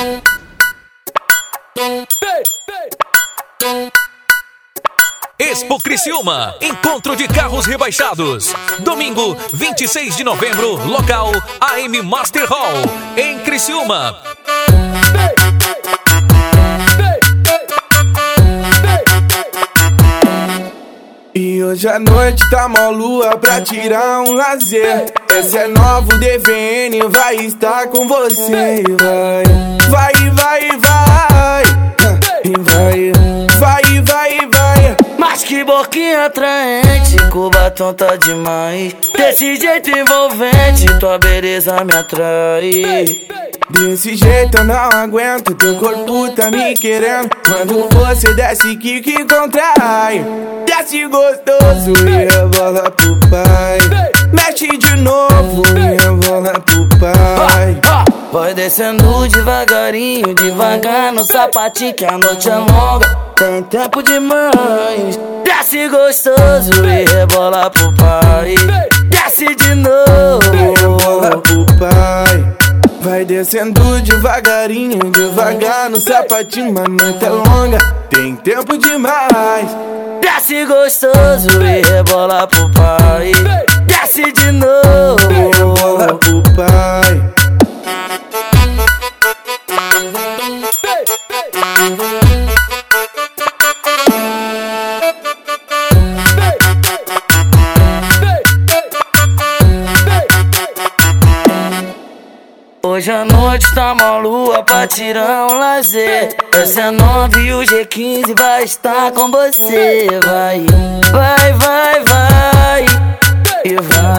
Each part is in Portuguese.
Expo Criciúma, encontro de carros rebaixados. Domingo, 26 de novembro, local AM Master Hall, em Criciúma. E hoje à noite tá mó lua pra tirar um lazer. Esse é novo DVN, vai estar com você. Vai, vai, vai, vai. Mas que boquinha atraente, com batom tá demais. Desse jeito envolvente, tua beleza me atrai. Desse jeito eu não aguento, teu corpo tá me querendo. Quando você desce que contrai, desce gostoso e rebola pro pai. Mexe de novo e rebola pro pai. Vai descendo devagarinho, devagar no sapatinho que a noite é longa. Tem tempo demais. Desce gostoso e rebola pro pai. Desce de novo e rebola pro pai. Vai descendo devagarinho, devagar no sapatinho, mas a noite é longa, tem tempo demais. Desce gostoso e rebola pro pai. Desce de novo e rebola pro pai. Hoje à noite tá mó lua pra tirar um lazer. Essa é 9 e o G15 vai estar com você. Vai, vai, vai, vai. E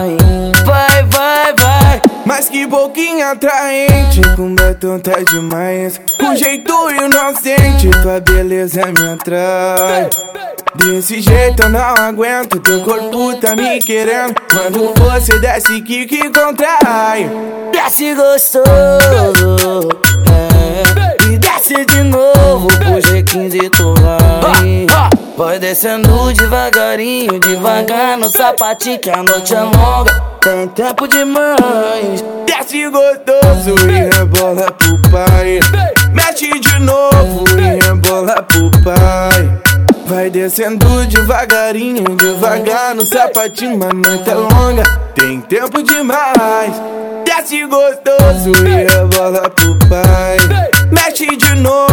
vai. Mas que boquinha atraente, com batom tá demais. Com jeito inocente, tua beleza me atrai. Desse jeito eu não aguento, teu corpo tá me querendo. Quando você desce que contrai, desce gostoso, e desce de novo pro G15 tu vai. Vai descendo devagarinho, devagar no sapatinho que a noite é longa, tem tempo demais. Desce gostoso e rebola pro pai. Mexe de novo e rebola pro pai. Vai descendo devagarinho, devagar no sapatinho, mas a noite é longa, tem tempo demais. Desce gostoso e rebola pro pai. Mexe de novo